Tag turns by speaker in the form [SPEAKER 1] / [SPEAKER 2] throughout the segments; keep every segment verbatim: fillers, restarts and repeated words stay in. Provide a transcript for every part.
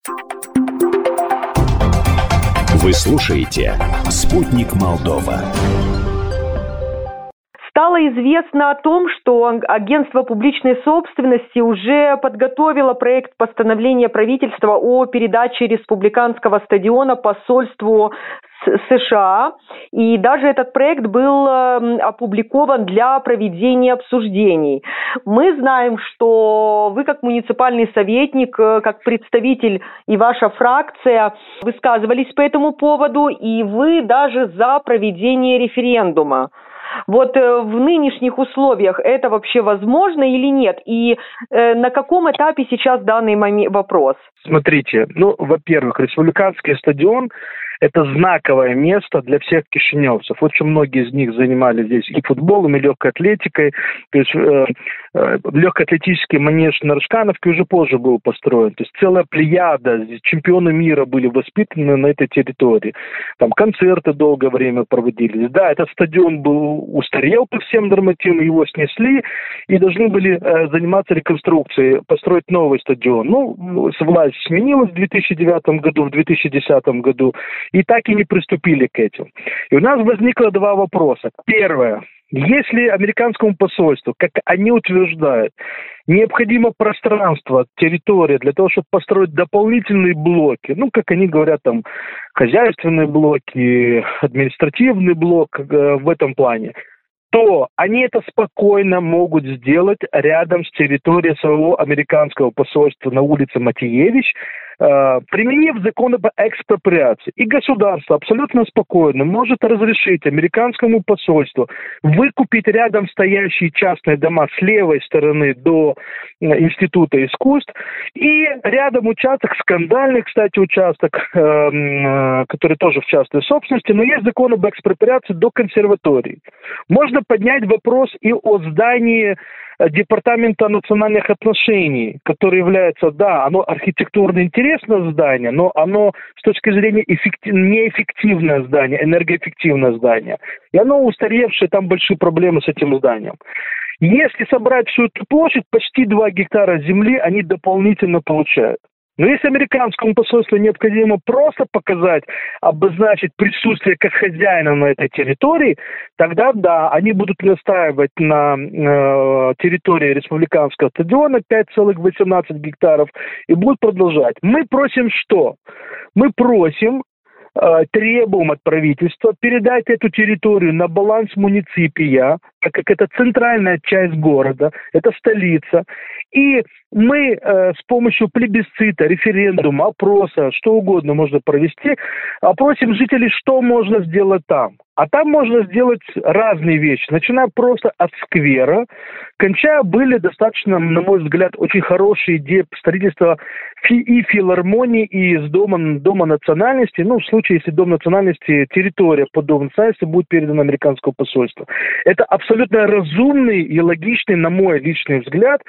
[SPEAKER 1] Вы слушаете «Спутник Молдова».
[SPEAKER 2] Стало известно о том, что агентство публичной собственности уже подготовило проект постановления правительства о передаче республиканского стадиона посольству США. И даже этот проект был опубликован для проведения обсуждений. Мы знаем, что вы как муниципальный советник, как представитель и ваша фракция высказывались по этому поводу, и вы даже за проведение референдума. Вот э, в нынешних условиях это вообще возможно или нет? И э, на каком этапе сейчас данный момент, вопрос?
[SPEAKER 3] Смотрите, ну, во-первых, республиканский стадион – это знаковое место для всех кишиневцев. Очень многие из них занимались здесь и футболом, и легкой атлетикой. То есть э, э, легкоатлетический манеж на Рыжкановке уже позже был построен. То есть целая плеяда, чемпионы мира были воспитаны на этой территории. Там концерты долгое время проводились. Да, этот стадион был устарел по всем нормативам, его снесли и должны были э, заниматься реконструкцией, построить новый стадион. Ну, власть сменилась в две тысячи девятом году, в две тысячи десятом году. И так и не приступили к этому. И у нас возникло два вопроса. Первое. Если американскому посольству, как они утверждают, необходимо пространство, территория для того, чтобы построить дополнительные блоки, ну, как они говорят, там, хозяйственные блоки, административный блок э, в этом плане, то они это спокойно могут сделать рядом с территорией своего американского посольства на улице Матиевич, э, применив закон об экспроприации. И государство абсолютно спокойно может разрешить американскому посольству выкупить рядом стоящие частные дома с левой стороны до э, Института искусств, и рядом участок, скандальный, кстати, участок, э, э, который тоже в частной собственности, но есть закон об экспроприации до консерватории. Можно поднять вопрос и о здании Департамента национальных отношений, который является, да, оно архитектурно интересное здание, но оно с точки зрения эффектив... неэффективное здание, энергоэффективное здание. И оно устаревшее, там большие проблемы с этим зданием. Если собрать всю эту площадь, почти два гектара земли они дополнительно получают. Но если американскому посольству необходимо просто показать, обозначить присутствие как хозяина на этой территории, тогда да, они будут настаивать на э, территории республиканского стадиона пять целых восемнадцать гектаров и будут продолжать. Мы просим что? Мы просим, э, требуем от правительства передать эту территорию на баланс муниципия, так как это центральная часть города, это столица. И мы э, с помощью плебисцита, референдума, опроса, что угодно можно провести, опросим жителей, что можно сделать там. А там можно сделать разные вещи, начиная просто от сквера, кончая были достаточно, на мой взгляд, очень хорошие идеи строительства фи- и филармонии, и из дома, дома национальности. Ну, в случае, если Дом национальности, территория под Домом национальности будет передана американскому посольству. Это абсолютно разумный и логичный, на мой личный взгляд,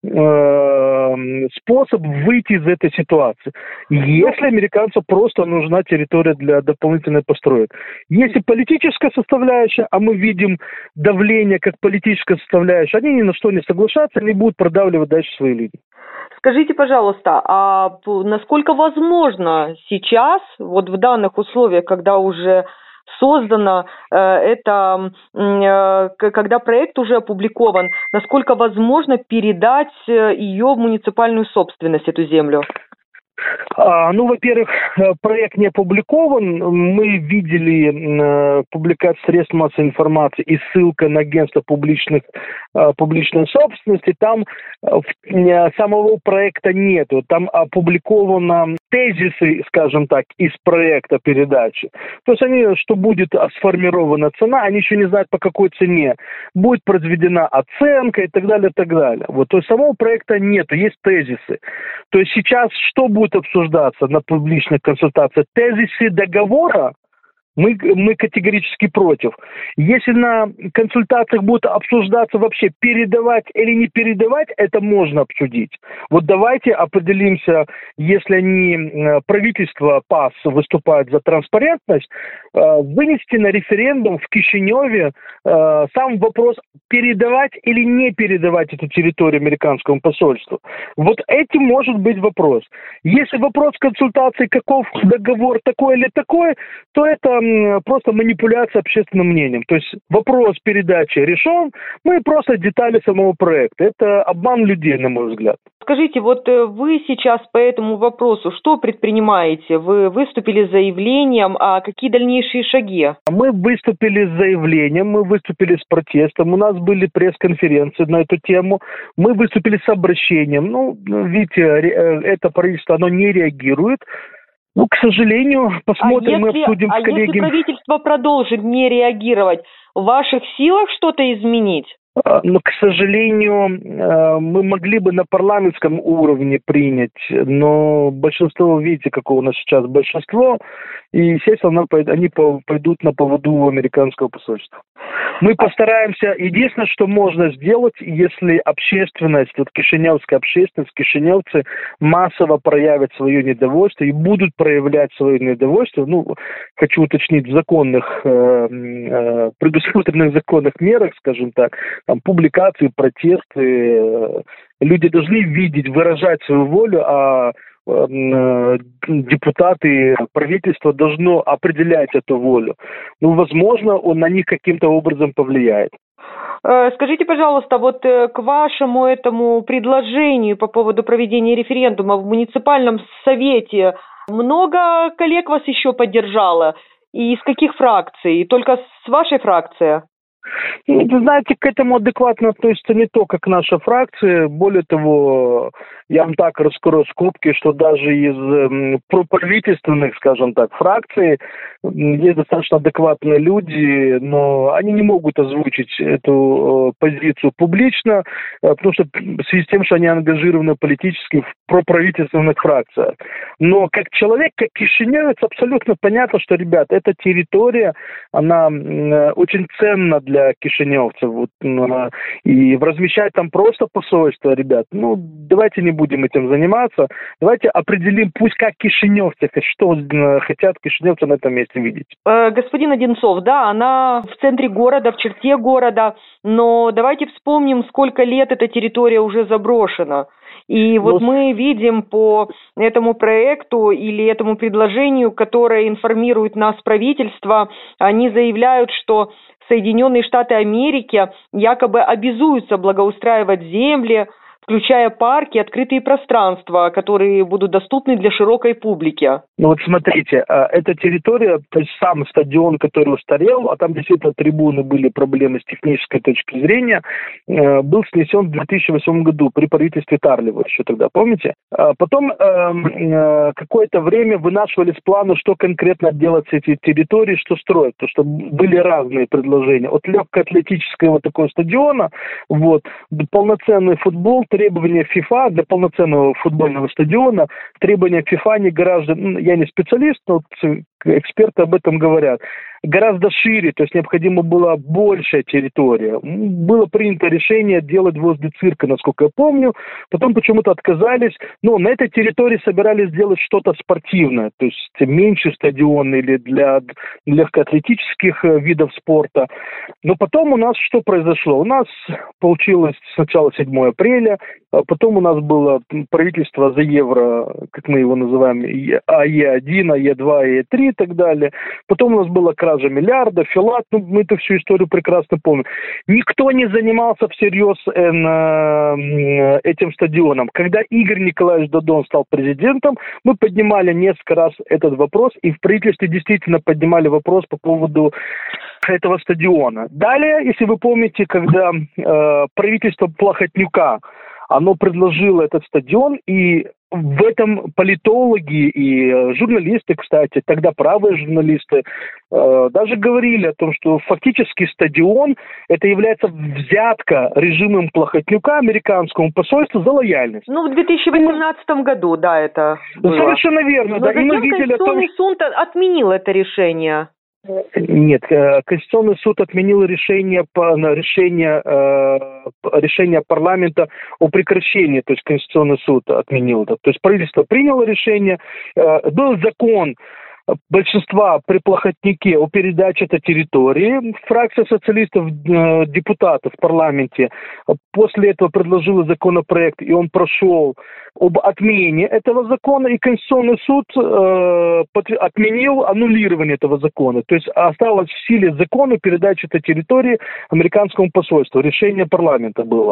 [SPEAKER 3] способ выйти из этой ситуации. Если американцам просто нужна территория для дополнительной построек. Если политическая составляющая, а мы видим давление как политическая составляющая, они ни на что не соглашаются, они будут продавливать дальше свои линии.
[SPEAKER 2] Скажите, пожалуйста, а насколько возможно сейчас, вот в данных условиях, когда уже создано э, это, э, когда проект уже опубликован, насколько возможно передать ее в муниципальную собственность, эту землю?
[SPEAKER 3] А, ну, во-первых, проект не опубликован. Мы видели э, публикацию средств массовой информации и ссылка на агентство публичных, э, публичной собственности. Там э, самого проекта нету. Там опубликованы тезисы, скажем так, из проекта передачи. То есть они, что будет сформирована цена, они еще не знают, по какой цене. Будет произведена оценка и так далее, и так далее. Вот, то есть самого проекта нету, есть тезисы. То есть сейчас что будет обсуждаться на публичных консультациях? Тезисы договора Мы, мы категорически против. Если на консультациях будет обсуждаться вообще, передавать или не передавать, это можно обсудить. Вот давайте определимся, если они, правительство ПАС выступает за транспарентность, вынести на референдум в Кишиневе сам вопрос, передавать или не передавать эту территорию американскому посольству. Вот этим может быть вопрос. Если вопрос консультации, каков договор, такой или такой, то это просто манипуляция общественным мнением. То есть вопрос передачи решен, мы просто детали самого проекта. Это обман людей, на мой взгляд.
[SPEAKER 2] Скажите, вот вы сейчас по этому вопросу что предпринимаете? Вы выступили с заявлением, а какие дальнейшие шаги?
[SPEAKER 3] Мы выступили с заявлением, мы выступили с протестом, у нас были пресс-конференции на эту тему, мы выступили с обращением. Ну, видите, это правительство, оно не реагирует. Ну, к сожалению, посмотрим,
[SPEAKER 2] а
[SPEAKER 3] мы
[SPEAKER 2] если,
[SPEAKER 3] обсудим
[SPEAKER 2] а
[SPEAKER 3] с коллегами.
[SPEAKER 2] если правительство продолжит не реагировать, в ваших силах что-то изменить?
[SPEAKER 3] Но, к сожалению, мы могли бы на парламентском уровне принять, но большинство, видите, какое у нас сейчас большинство, и, естественно, они пойдут на поводу американского посольства. Мы постараемся, единственное, что можно сделать, если общественность, вот кишиневская общественность, кишиневцы массово проявят свое недовольство и будут проявлять свое недовольство, ну, хочу уточнить, в законных, э, э, предусмотренных законных мерах, скажем так, там, публикации, протесты, люди должны видеть, выражать свою волю, а депутаты, правительство должно определять эту волю. Ну, возможно, он на них каким-то образом повлияет.
[SPEAKER 2] Скажите, пожалуйста, вот к вашему этому предложению по поводу проведения референдума в муниципальном совете много коллег вас еще поддержало? И из каких фракций? Только с вашей фракции?
[SPEAKER 3] Ну, вы знаете, к этому адекватно относится не только к нашей фракции. Более того, я вам так раскрою скобки, что даже из э, проправительственных, скажем так, фракций есть достаточно адекватные люди, но они не могут озвучить эту э, позицию публично, э, потому что в связи с тем, что они ангажированы политически в проправительственных фракциях. Но как человек, как кишиневец, абсолютно понятно, что, ребят, эта территория, она э, очень ценна для кишиневцев. Вот, э, и размещать там просто посольство, ребят, ну, давайте не будем этим заниматься. Давайте определим, пусть как кишиневцы, что хотят кишиневцы на этом месте видеть.
[SPEAKER 2] Э, господин Одинцов, да, она в центре города, в черте города, но давайте вспомним, сколько лет эта территория уже заброшена. И вот ну, мы видим по этому проекту или этому предложению, которое информирует нас правительство, они заявляют, что Соединенные Штаты Америки якобы обязуются благоустраивать земли, включая парки, открытые пространства, которые будут доступны для широкой публики.
[SPEAKER 3] Ну вот смотрите, эта территория, то есть сам стадион, который устарел, а там действительно трибуны были проблемы с технической точки зрения, был снесен в две тысячи восьмом году при правительстве Тарлева еще тогда, помните? Потом какое-то время вынашивались планы, что конкретно делать с этой территорией, что строить, потому что были разные предложения. От легкоатлетического вот такого стадиона, вот, полноценный футбол, требования ФИФА для полноценного футбольного стадиона, требования ФИФА не гораздо, я не специалист, но эксперты об этом говорят, гораздо шире, то есть необходима была большая территория. Было принято решение делать возле цирка, насколько я помню, потом почему-то отказались, но на этой территории собирались сделать что-то спортивное, то есть меньше стадион или для легкоатлетических видов спорта. Но потом у нас что произошло? У нас получилось сначала седьмого апреля, а потом у нас было правительство за евро, как мы его называем, АЕ один, АЕ два, АЕ три и так далее. Потом у нас была кража миллиарда, Филат, ну, мы эту всю историю прекрасно помним. Никто не занимался всерьез э, этим стадионом. Когда Игорь Николаевич Додон стал президентом, мы поднимали несколько раз этот вопрос, и в правительстве действительно поднимали вопрос по поводу этого стадиона. Далее, если вы помните, когда э, правительство Плохотнюка, оно предложило этот стадион, и в этом политологи и журналисты, кстати, тогда правые журналисты, э, даже говорили о том, что фактически стадион это является взятка режимом Плохотнюка американскому посольству за лояльность.
[SPEAKER 2] Ну, в две тысячи восемнадцатом году, да, это было.
[SPEAKER 3] Совершенно верно.
[SPEAKER 2] Но
[SPEAKER 3] да,
[SPEAKER 2] затем
[SPEAKER 3] и мы видели
[SPEAKER 2] Конституционный
[SPEAKER 3] о том,
[SPEAKER 2] суд отменил это решение.
[SPEAKER 3] Нет, Конституционный суд отменил решение, решение, решение парламента о прекращении, то есть Конституционный суд отменил это. То есть правительство приняло решение, был закон большинства при Плохотнике о передаче этой территории. Фракция социалистов, депутатов в парламенте после этого предложила законопроект, и он прошел об отмене этого закона, и Конституционный суд э, отменил аннулирование этого закона. То есть осталось в силе закона передачи этой территории американскому посольству. Решение парламента было.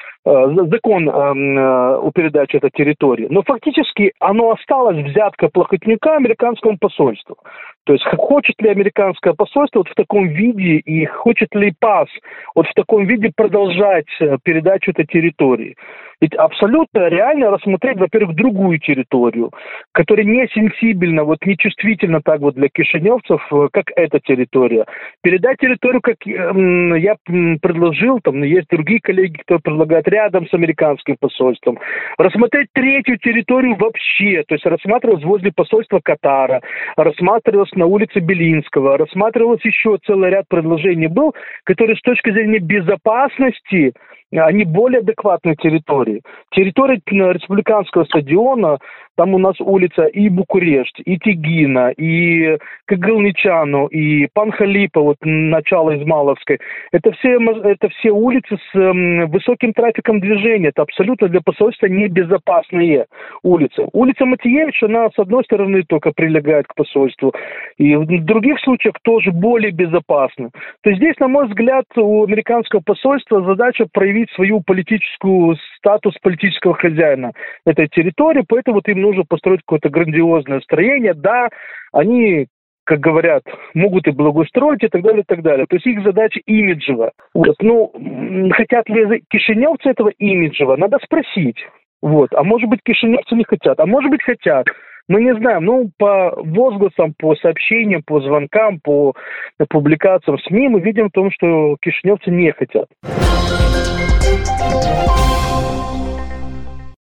[SPEAKER 3] Закон э, о передаче этой территории. Но фактически оно осталось взятка Плохотника американскому посольству. То есть хочет ли американское посольство вот в таком виде и хочет ли ПАС вот в таком виде продолжать передачу этой территории. Ведь абсолютно реально рассмотреть, во-первых, другую территорию, которая не сенсибельна, вот не чувствительна так вот для кишиневцев, как эта территория. Передать территорию, как я предложил, там есть другие коллеги, кто предлагает рядом с американским посольством. Рассмотреть третью территорию вообще, то есть рассматривалось возле посольства Катара, рассматривалось на улице Белинского, рассматривалось еще целый ряд предложений был, которые с точки зрения безопасности они более адекватные территории. Территория республиканского стадиона, там у нас улица и Букурешт, и Тегина, и Кагылничану, и Панхалипа, вот начало Измайловской. Это все, это все улицы с э, высоким трафиком движения. Это абсолютно для посольства небезопасные улицы. Улица Матиевич, она с одной стороны только прилегает к посольству, и в других случаях тоже более безопасна. То есть здесь, на мой взгляд, у американского посольства задача проявить свою политическую статус политического хозяина этой территории, поэтому вот им нужно построить какое-то грандиозное строение. Да, они, как говорят, могут и благоустроить и так далее, и так далее. То есть их задача имиджевая. Вот. Ну, хотят ли кишиневцы этого имиджевого? Надо спросить. Вот. А может быть, кишиневцы не хотят, а может быть, хотят. Мы не знаем, ну, по возгласам, по сообщениям, по звонкам, по публикациям СМИ мы видим в том, что кишиневцы не хотят.